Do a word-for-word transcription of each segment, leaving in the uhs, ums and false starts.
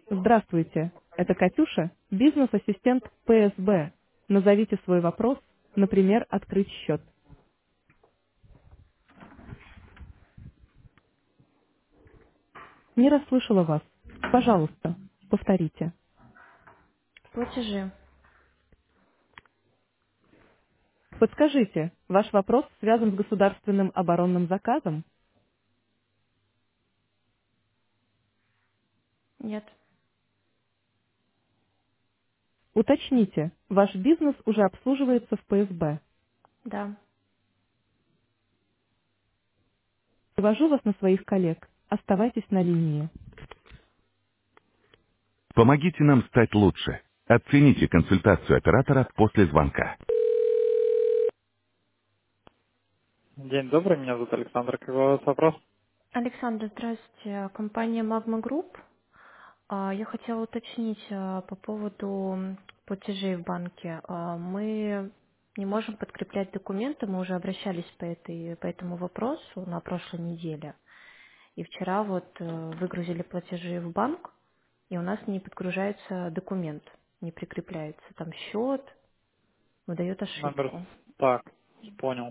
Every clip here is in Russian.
Здравствуйте, это Катюша, бизнес-ассистент П С Б. Назовите свой вопрос, например, открыть счет. Не расслышала вас. Пожалуйста, повторите. Платежи. Подскажите, ваш вопрос связан с государственным оборонным заказом? Нет. Уточните, ваш бизнес уже обслуживается в П С Б. Да. Привожу вас на своих коллег. Оставайтесь на линии. Помогите нам стать лучше. Оцените консультацию оператора после звонка. День добрый, меня зовут Александр. Какой у вас вопрос? Александр, здравствуйте. Компания Magma Group. А, Я хотела уточнить а, по поводу м, платежей в банке. А, Мы не можем подкреплять документы, мы уже обращались по, этой, по этому вопросу на прошлой неделе. И вчера вот э, выгрузили платежи в банк, и у нас не подгружается документ, не прикрепляется. Там счет выдает Номер... ошибку. Так, понял.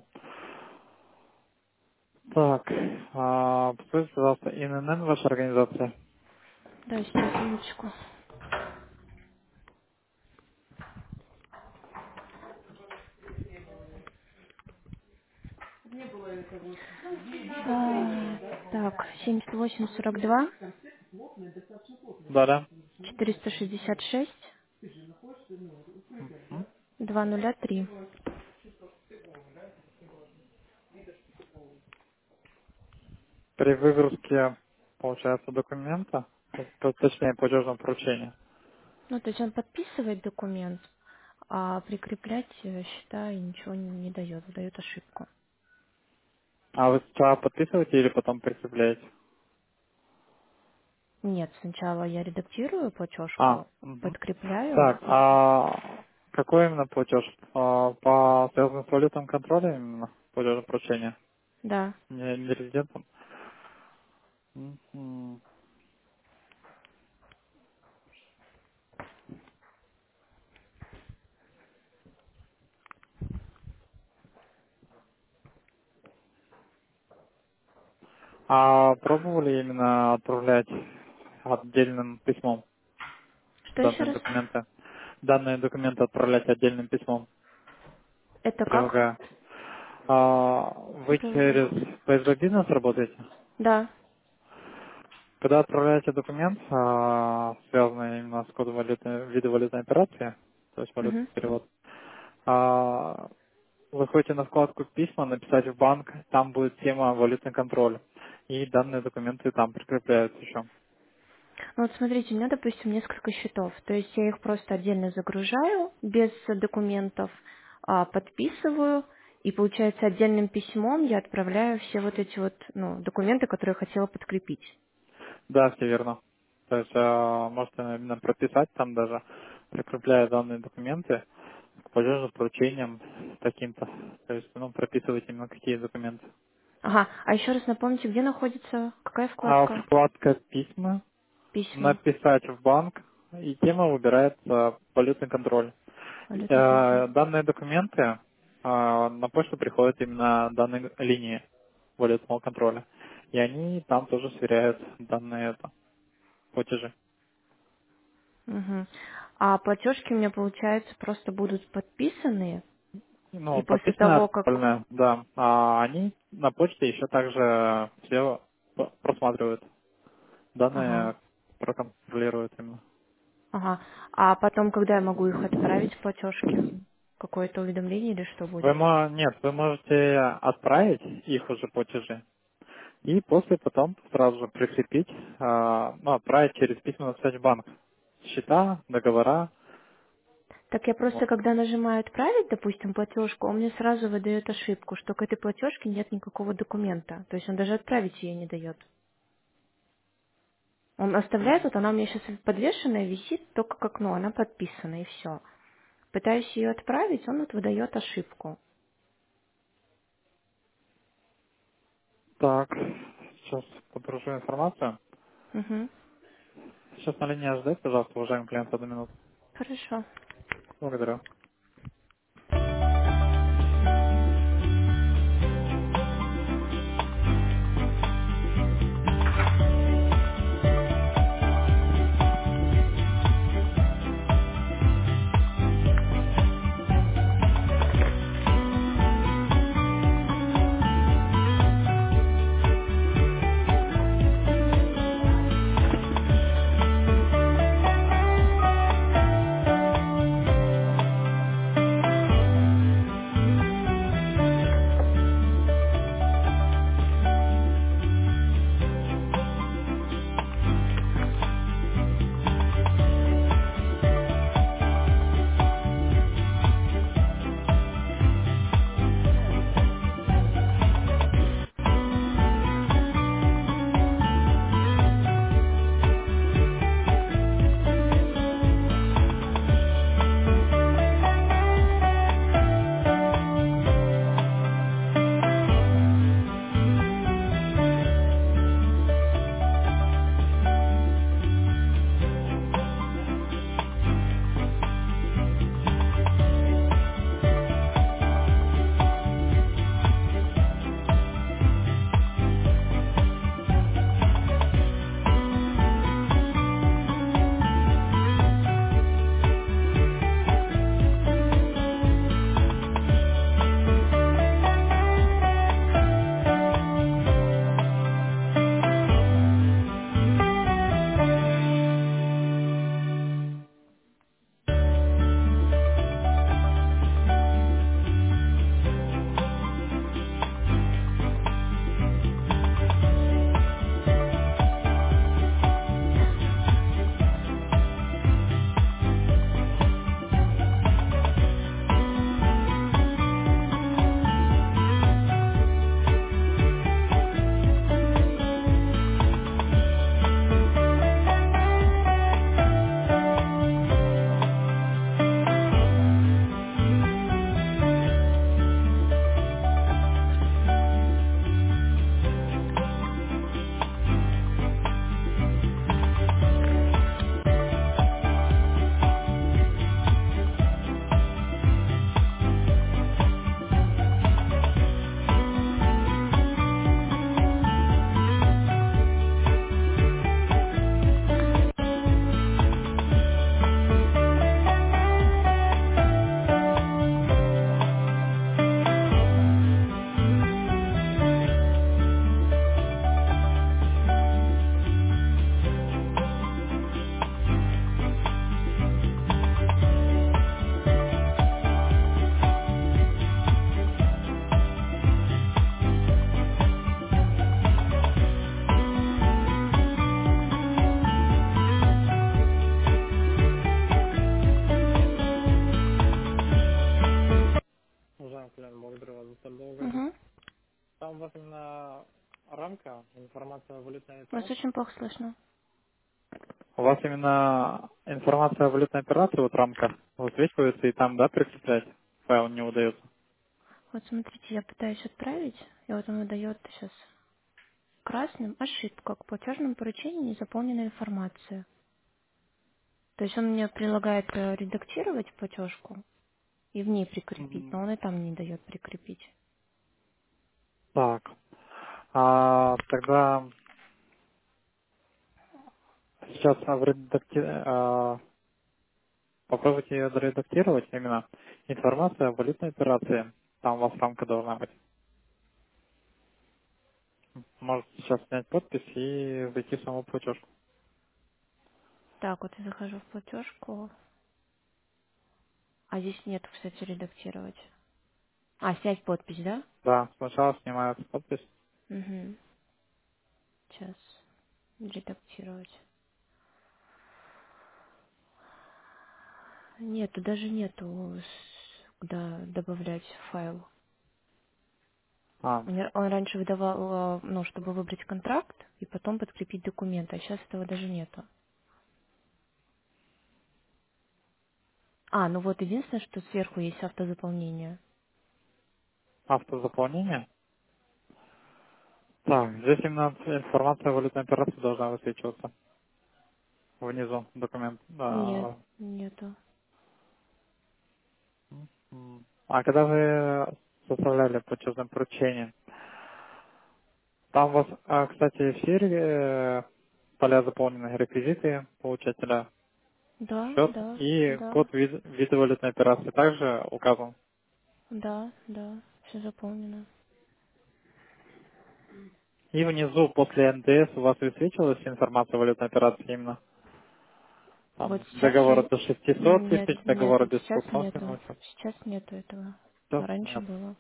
Так, а, подскажите, пожалуйста, Н Н Н ваша организация? Да, сейчас, минуточку. А, Так, семьдесят восемь сорок два Да-да. четыреста шестьдесят шесть М? два нуля три. При выгрузке, получается, документа, т- точнее, платежного поручения. Ну, то есть он подписывает документ, а прикреплять э, счета и ничего не, не дает, выдает ошибку. А вы сначала подписываете или потом прикрепляете? Нет, сначала я редактирую А, платежку, мгм. подкрепляю. Так, а какой именно платеж? А, по связанному с валютным контролем именно платежное поручение? Да. Не, не резидентом? Мгм. А пробовали именно отправлять отдельным письмом Что еще данные раз? документы? Данные документы отправлять отдельным письмом, Это как? прилагая. А, вы ПЛГ. через P S B бизнес работаете? Да. Когда отправляете документ, а, связанный именно с кодом валютной, вида валютной операции, то есть валютный Мгм. перевод, а, вы ходите на вкладку «Письма», написать в банк, там будет тема «Валютный контроль», и данные документы там прикрепляются еще. Ну вот смотрите, у меня, допустим, несколько счетов. То есть я их просто отдельно загружаю без документов, а, подписываю, и получается отдельным письмом я отправляю все вот эти вот ну, документы, которые я хотела подкрепить. Да, все верно. То есть а, можете именно прописать там даже, прикрепляя данные документы к платежным поручениям таким-то. То есть, ну, прописывать именно какие документы. Ага, а еще раз напомните, где находится, какая А вкладка? вкладка «Письма», Письма, написать в банк, и тема выбирается «Валютный контроль». валютный контроль. Э, Данные документы а, на почту приходят именно данной линии валютного контроля. И они там тоже сверяют данные это, платежи. Мгм. А платежки у меня, получается, просто будут подписаны, и Ну, после подписано того, как... отправлено, да. А они на почте еще также все п- просматривают. Ага, Данные проконтролируют именно. ага. А потом, когда я могу их отправить, платежки? Какое-то уведомление или что Вы будет? мо- нет, вы можете отправить их уже платежи и после потом сразу же прикрепить, а, ну, отправить через письменный в банк. Счета, договора. Так я просто, Вот. когда нажимаю «Отправить», допустим, платежку, он мне сразу выдает ошибку, что к этой платежке нет никакого документа. То есть он даже отправить ее не дает. Он оставляет, вот она у меня сейчас подвешенная, висит только как, ну, она подписана, и все. Пытаюсь ее отправить, он вот выдает ошибку. Так, сейчас подгружу информацию. Угу. Сейчас на линии ожидать, пожалуйста, уважаемый клиент, одну минуту. Хорошо. Благодарю. Уважаемый клиент, благодарю вас за столь долгое. Угу. Там у вас именно рамка, информация о валютной Вас операции. очень плохо слышно. У вас именно информация о валютной операции, вот рамка, высвечивается и там, да, прикреплять файл не удается. Вот смотрите, я пытаюсь отправить, и вот он выдает сейчас красным ошибка. К платежному поручению не заполнена информация. То есть он мне предлагает э, редактировать платежку и в ней прикрепить, но Мгм. он и там не дает прикрепить. Так, а, тогда сейчас а, в редакти- а, попробуйте ее доредактировать, именно информация о валютной операции. Там у вас рамка должна быть. Можете сейчас снять подпись и зайти в саму платежку. Так, вот я захожу в платежку, а здесь нету, кстати, редактировать. А, снять подпись, да? Да, сначала снимается подпись. Угу. Сейчас редактировать. Нету, даже нету, с- куда добавлять файл. А, Он, р- он раньше выдавал, э, ну, чтобы выбрать контракт и потом подкрепить документы, а сейчас этого даже нету. А, ну вот единственное, что сверху есть автозаполнение. автозаполнение. Так, здесь именно информация о валютной операции должна высвечиваться. внизу документ. Нет, Да. нету. М. А когда вы составляли платежное поручение, там у вас, а, кстати, все э, поля заполнены, реквизиты получателя, Да, счет да, и да, код вид, вида валютной операции также указан. да, да, все заполнено. И внизу после эн дэ эс у вас высвечивалась информация о валютной операции именно? Вот Там сейчас договора же до шестисот нет, тысяч, нет, договора до сейчас ста нету. тысяч. Сейчас нету этого. Да, А раньше нет. было.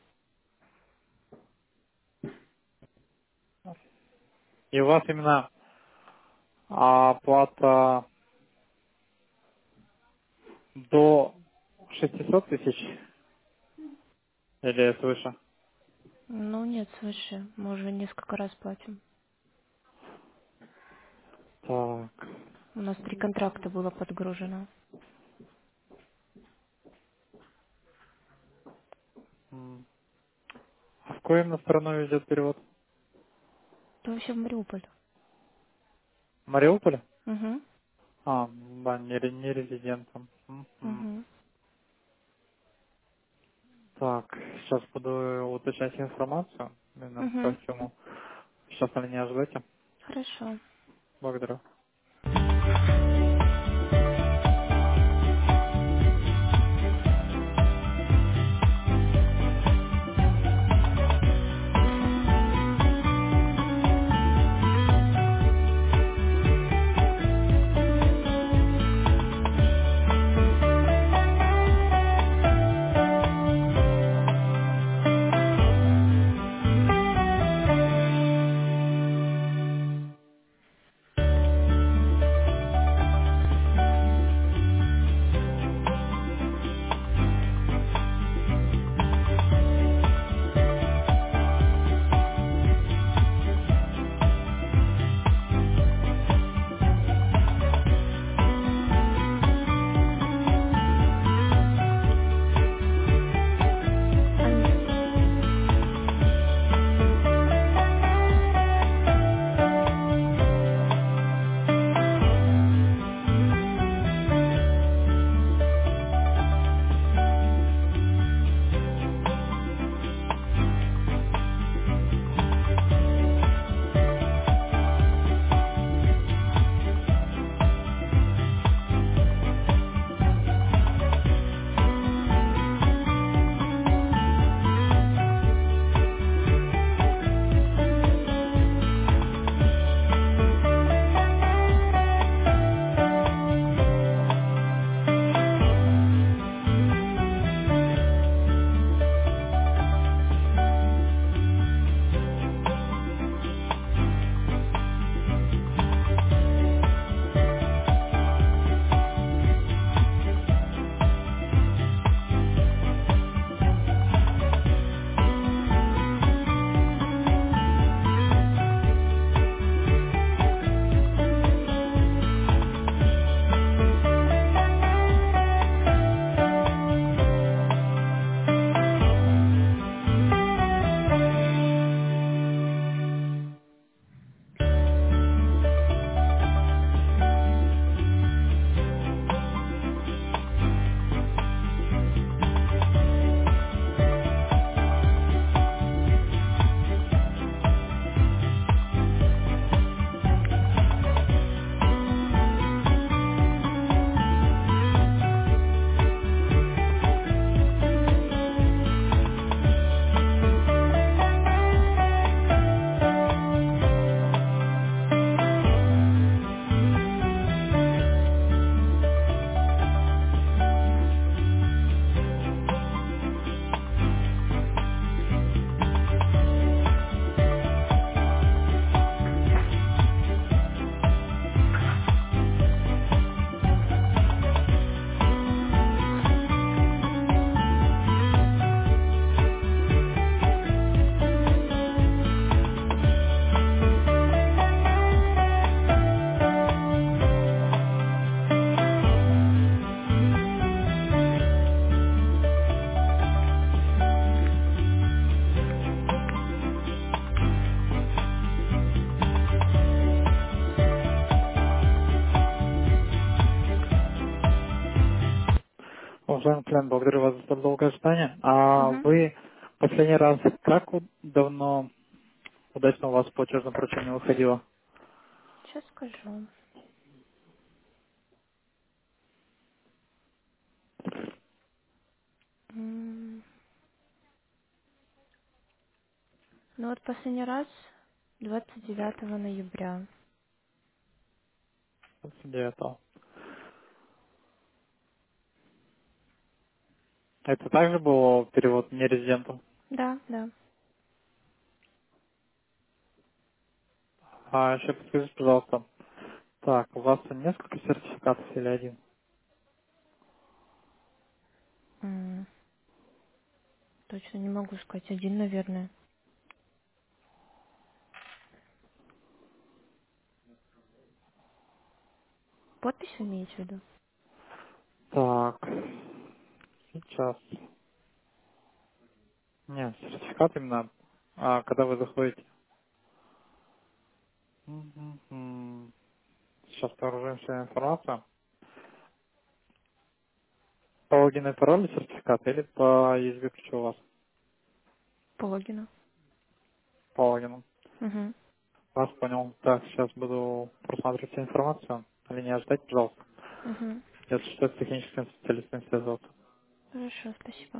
И у вас именно а, оплата до шестисот тысяч или свыше? Ну нет, свыше. Мы уже несколько раз платим. Так. У нас три контракта было подгружено. М. А в какую именно страну идет перевод? То вообще в Мариуполь. Мариуполь? Угу. А, да, не, ре- не резидентом. Мгм. Угу. Так, сейчас буду уточнять информацию именно по Угу. всему. Сейчас на меня ждете. Хорошо. Благодарю. Уважаемый клиент, благодарю вас за столь долгое ожидание. А Угу. вы последний раз как у- давно удачно у вас платежное поручение выходило? Сейчас скажу. М, Ну вот последний раз двадцать девятого ноября. двадцать девятого. Это также был перевод нерезиденту? Да, да. А еще подскажите, пожалуйста, так, у вас несколько сертификатов или один? М, Точно не могу сказать. Один, наверное. Подпись вы имеете в виду? Так, сейчас. Нет, сертификат именно, а, когда вы заходите. Мгм. Сейчас погружаемся информацию. По логину и паролю сертификат или по ю эс би ключу у вас? По логину. По логину. Угу. Вас понял. Так, сейчас буду просматривать всю информацию. Линия, ждать, пожалуйста. Угу. Если что, с техническим специалистом связываться. Хорошо, спасибо.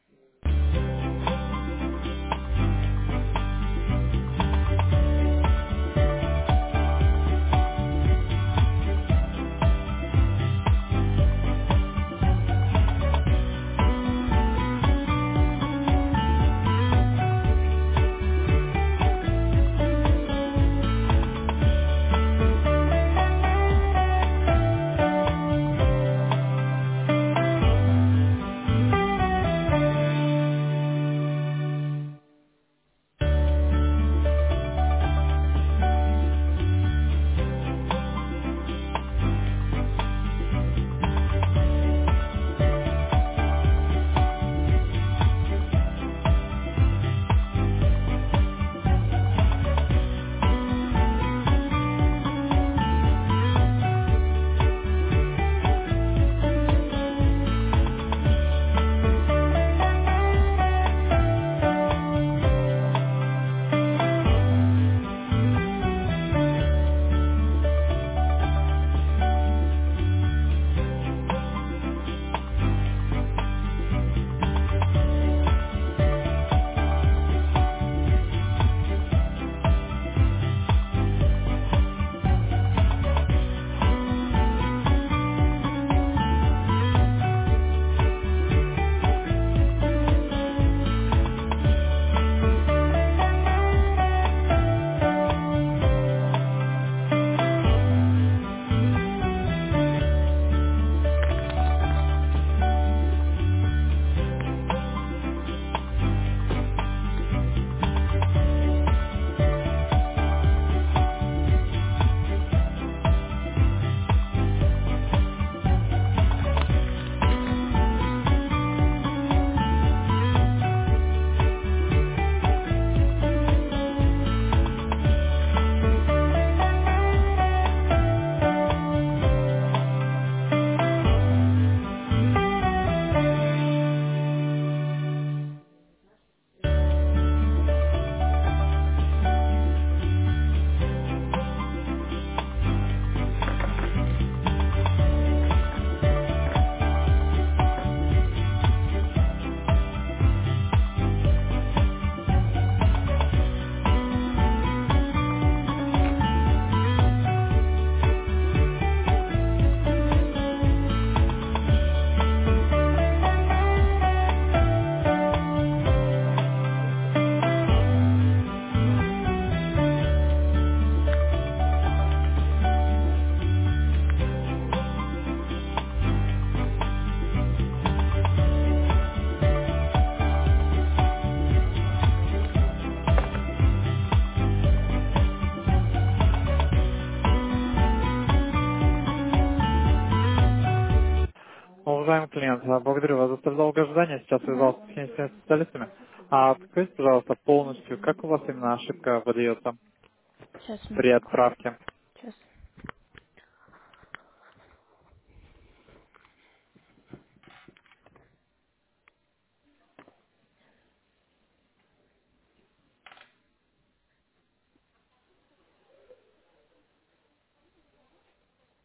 Уважаемый клиент, а, благодарю вас за столь долгое ожидание. Сейчас Угу. связался с техническими специалистами. А скажите, пожалуйста, полностью, как у вас именно ошибка выдается Сейчас, при минутку. отправке? Сейчас.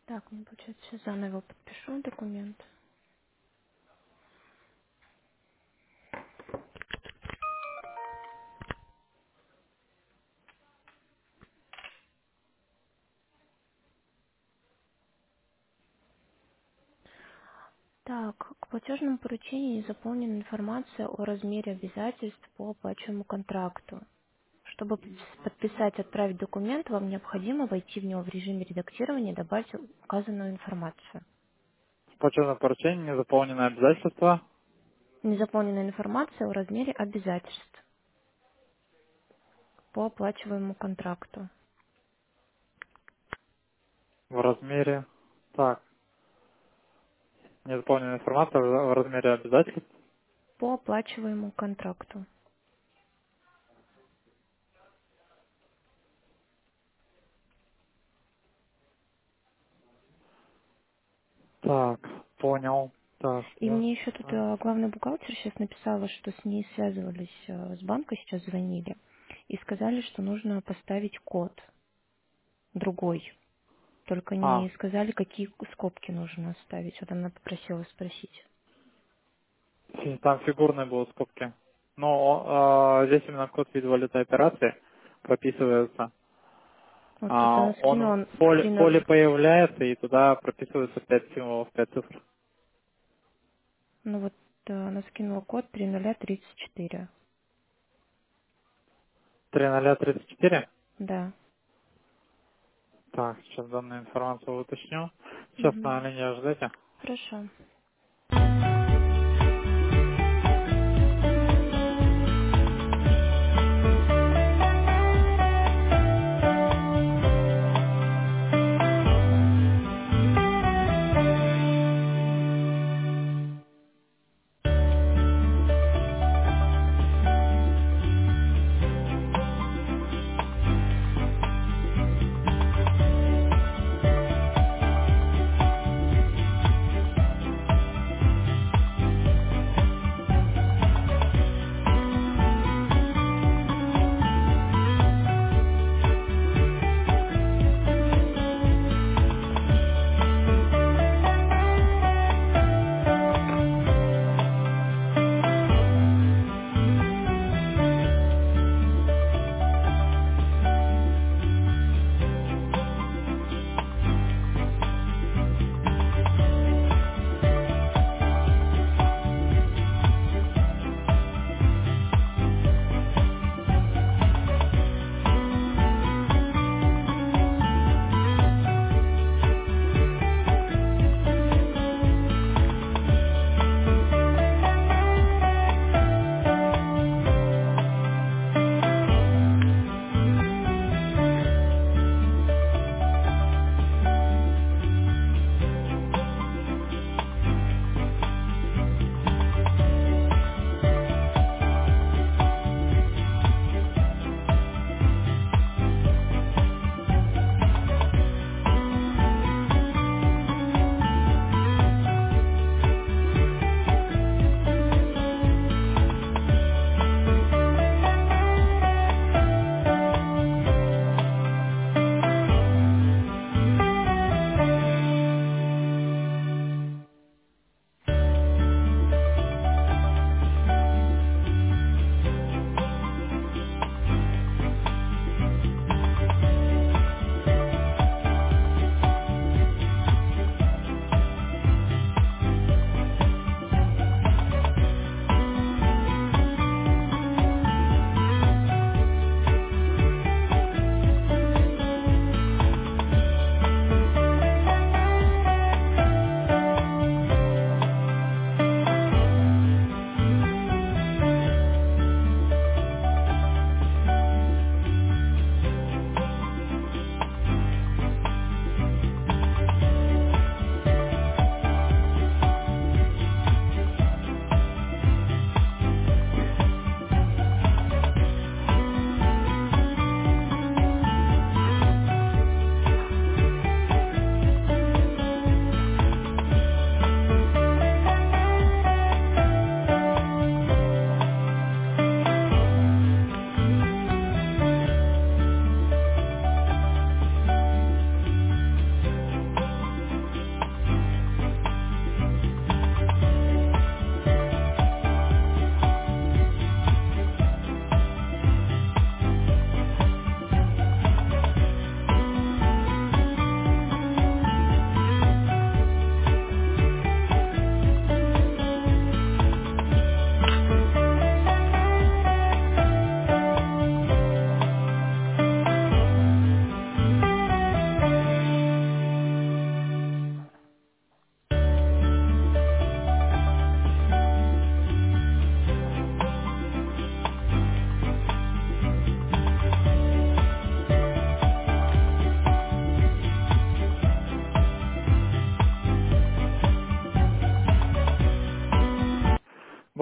Так, мне получается, сейчас заново подпишу документ. Так, к платежному поручению не заполнена информация о размере обязательств по оплачиваемому контракту. Чтобы подпис- подписать и отправить документ, вам необходимо войти в него в режиме редактирования и добавить указанную информацию. В платежном поручении не заполнено обязательства. Незаполненная информация о размере обязательств по оплачиваемому контракту. В размере... Так, не заполнена информация в в размере обязательств. По оплачиваемому контракту. Так, понял. Так, И я... мне еще тут э, главный бухгалтер сейчас написала, что с ней связывались э, с банка, сейчас звонили, и сказали, что нужно поставить код другой. Только А, не сказали, какие скобки нужно оставить. Вот она попросила спросить. фи- там фигурные будут скобки. Но а, здесь именно код вид валюты операции прописывается. Вот тут А, она он скинула в поле, три в ноль. поле появляется, и туда прописывается пять символов, пять цифр. Ну вот э, она скинула код три ноль тридцать четыре. три ноль тридцать четыре. Да. Так, сейчас данную информацию уточню. Сейчас на Мгм. линии ждите. Хорошо.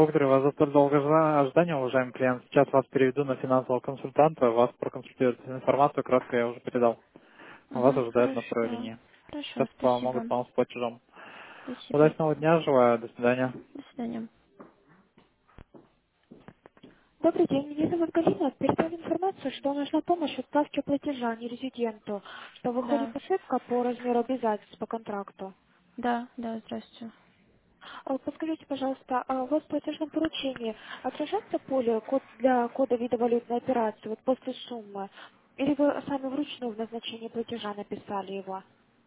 Благодарю вас за столь долгое жда- ожидание, уважаемый клиент. Сейчас вас переведу на финансового консультанта, вас проконсультируют. Информацию кратко я уже передал. Вас Угу, ожидают на второй хорошо. линии. Хорошо, Сейчас помогут спасибо. вам с платежом. Спасибо. Удачного дня, желаю. До свидания. До свидания. Добрый день, меня зовут Галина. Передали информацию, что нужна помощь в отправке платежа нерезиденту, что выходит Да, ошибка по размеру обязательств по контракту. да, да, здравствуйте. А, Подскажите, пожалуйста, а у вас в платежном поручении отражается поле код для кода вида валютной операции вот после суммы? Или вы сами вручную в назначении платежа написали его?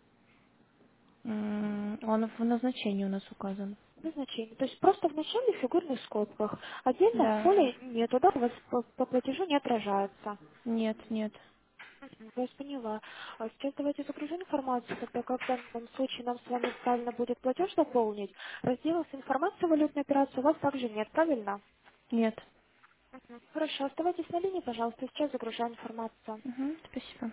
М, Он в назначении у нас указан. Назначение. То есть просто в начале в фигурных скобках. Отдельно в Да, поле нету, да, у вас по, по платежу не отражается. нет, нет, Мгм, я вас поняла. А сейчас давайте загружу информацию, тогда как в данном случае нам с вами правильно будет платеж заполнить. Раздела с информацией валютной операции у вас также нет, правильно? нет. Мгм. Хорошо, оставайтесь на линии, пожалуйста, сейчас загружаю информацию. Угу, спасибо.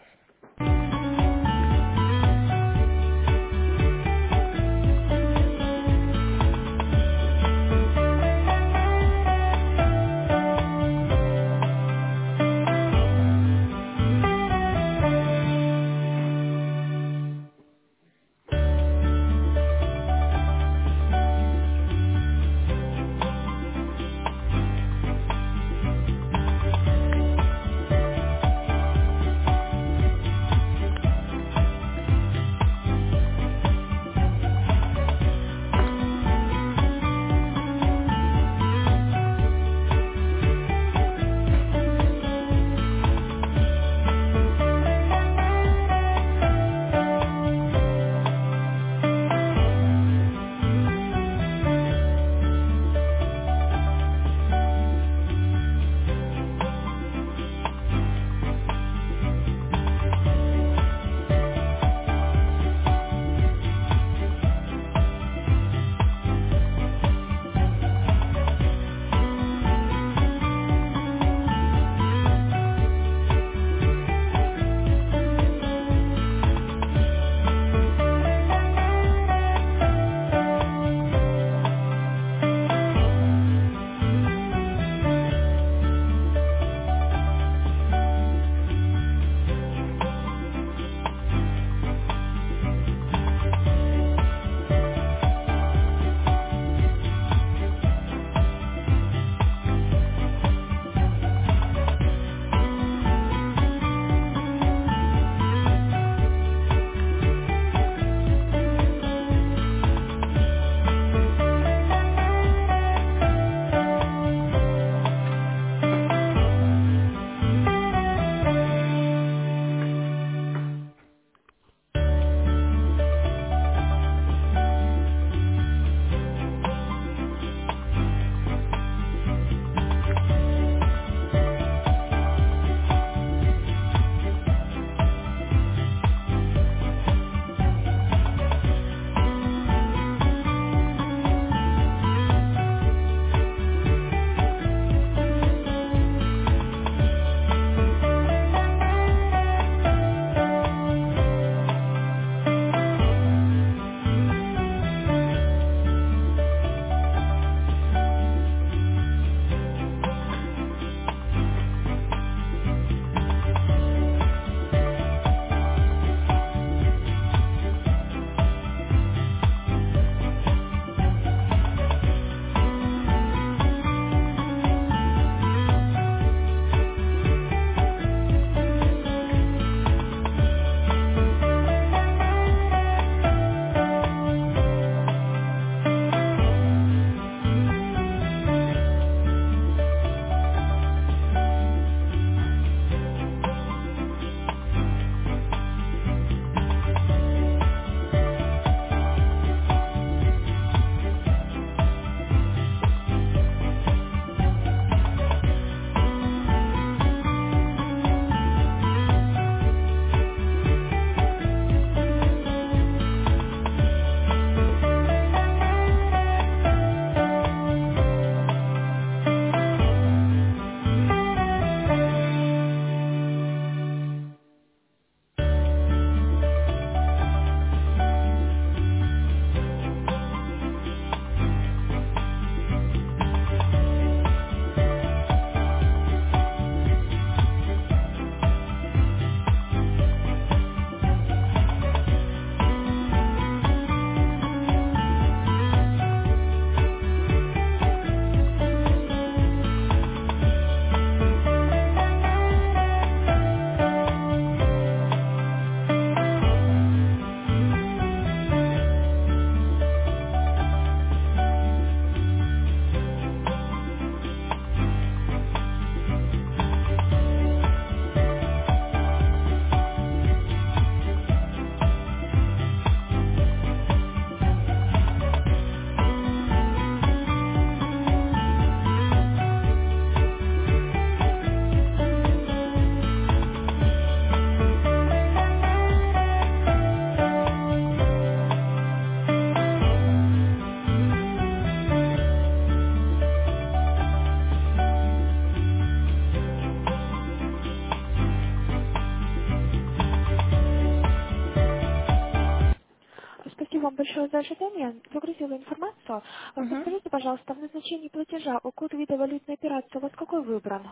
большое за ожидание. Загрузила информацию. А Угу. Подскажите, пожалуйста, в назначении платежа у код вида валютной операции у вас какой выбран?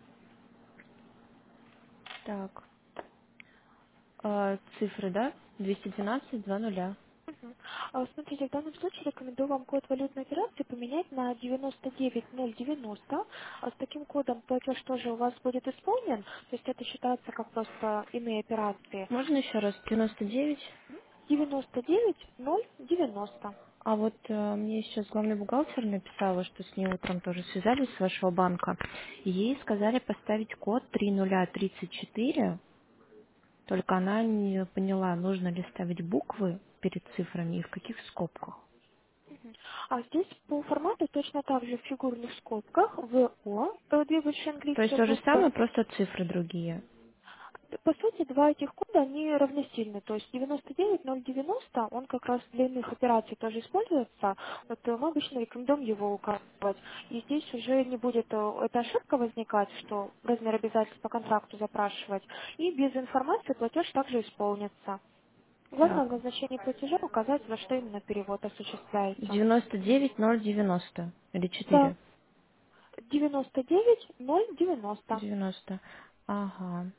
Так, а, цифры, да? двести двенадцать два нуля. Мгм. А, Смотрите, в данном случае рекомендую вам код валютной операции поменять на девяносто девять ноль девяносто. А С таким кодом платеж тоже у вас будет исполнен, то есть это считается как просто иные операции. Можно еще раз? девяносто девять. девяносто девять ноль девяносто. А вот э, мне сейчас главный бухгалтер написала, что с ней утром тоже связались с вашего банка. И ей сказали поставить код три нуля тридцать четыре. Только она не поняла, нужно ли ставить буквы перед цифрами и в каких скобках. Мгм. А здесь по формату точно так же в фигурных скобках в о, э, две большие То есть английские то же буквы. самое, просто цифры другие. По сути, два этих кода, они равносильны. То есть девяносто девять ноль девяносто, он как раз для иных операций тоже используется. Вот э, мы обычно рекомендуем его указывать. И здесь уже не будет э, эта ошибка возникать, что размер обязательств по контракту запрашивать. И без информации платеж также исполнится. Главное в Так, назначении платежа указать, за что именно перевод осуществляется. девяносто девять ноль девяносто или Да, четыре. девяносто девять ноль девяносто. девяносто. Ага.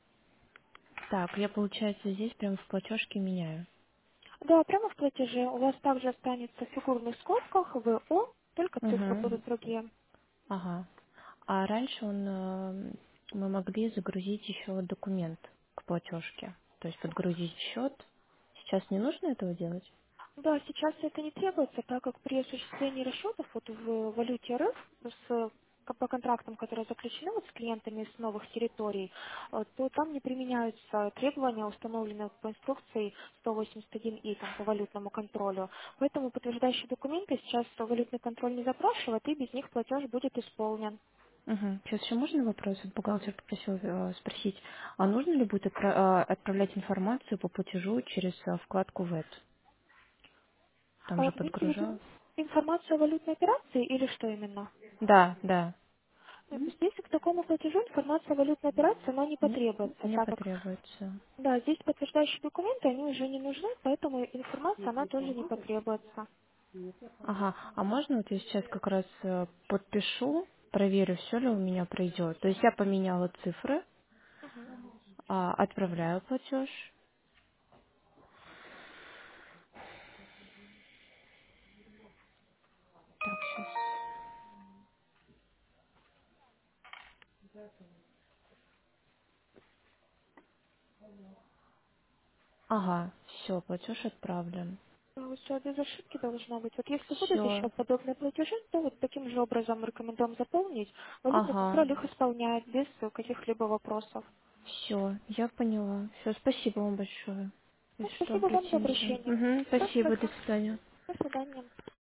Так, я, получается, здесь прям в платежке меняю. Да, прямо в платеже у вас также останется в фигурных скобках в о, только цифры Угу. будут другие. Ага. А раньше он, э, мы могли загрузить еще документ к платежке. То есть подгрузить счет. Сейчас не нужно этого делать? Да, сейчас это не требуется, так как при осуществлении расчетов вот в валюте РФ с к- по контрактам, которые заключены вот с клиентами с новых территорий, э, то там не применяются требования, установленные по инструкции сто восемьдесят один И там, по валютному контролю. Поэтому подтверждающие документы сейчас валютный контроль не запрашивает, и без них платеж будет исполнен. Угу. Сейчас еще можно вопрос? Вот бухгалтер попросил э, спросить, а нужно ли будет отпра- э, отправлять информацию по платежу через э, вкладку вэ тэ? Там А же имеете в виду подгружал. информацию о валютной операции или что именно? Да, да. Э, Здесь к такому платежу информация о валютной операции она не Не, потребуется, не так как потребуется. да, здесь подтверждающие документы, они уже не нужны, поэтому информация она тоже не потребуется. Ага. А можно вот я сейчас как раз э, подпишу, проверю, все ли у меня пройдет. То есть я поменяла цифры, Мгм. а, отправляю платеж. Так, сейчас. Ага, все, платеж отправлен. Все без ошибки должно быть. Вот если будут Все. еще подобные платежи, то вот таким же образом рекомендуем заполнить. Валютный Ага. контроль их исполняет без э, каких-либо вопросов. Все, я поняла. Все, спасибо вам большое. Ну, Если что, спасибо вам за обратимся. обращение. Угу, Да, спасибо, до хорошо. свидания. До свидания.